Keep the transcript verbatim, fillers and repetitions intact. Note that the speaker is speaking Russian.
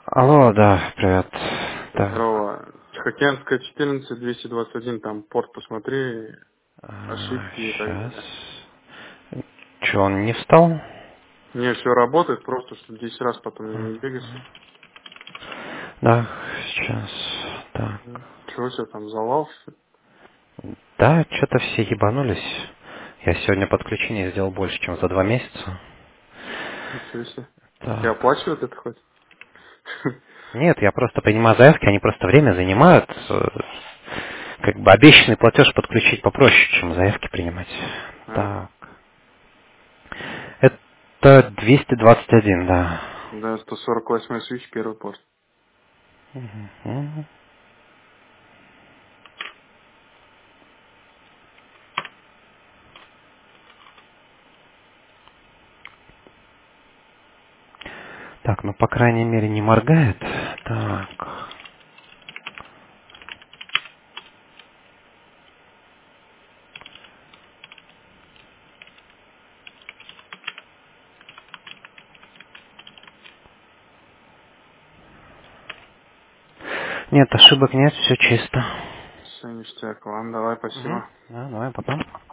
Алло, да, привет. Да. Здорово. Тихоокеанская четырнадцать, двести двадцать один, там порт посмотри, ошибки и так Сейчас. далее. Че, он не встал? Не, все работает, просто что десять раз потом не, не бегайся. Да, сейчас. Так. Чего все там, завал? Что ли? Да, что-то все ебанулись. Я сегодня подключение сделал больше, чем за два месяца. Ничего себе. Тебе Так. оплачивают это хоть? Нет, я просто принимаю заявки, они просто время занимают. Э, Как бы обещанный платеж подключить попроще, чем заявки принимать. А, Так. Это двести двадцать один, да. да, сто сорок восемь свич, первый порт. Мгм. Так, ну, по крайней мере, не моргает. Так. Нет, ошибок нет, все чисто. Все, ништяк. Ладно, давай, Угу. спасибо. Да, давай потом.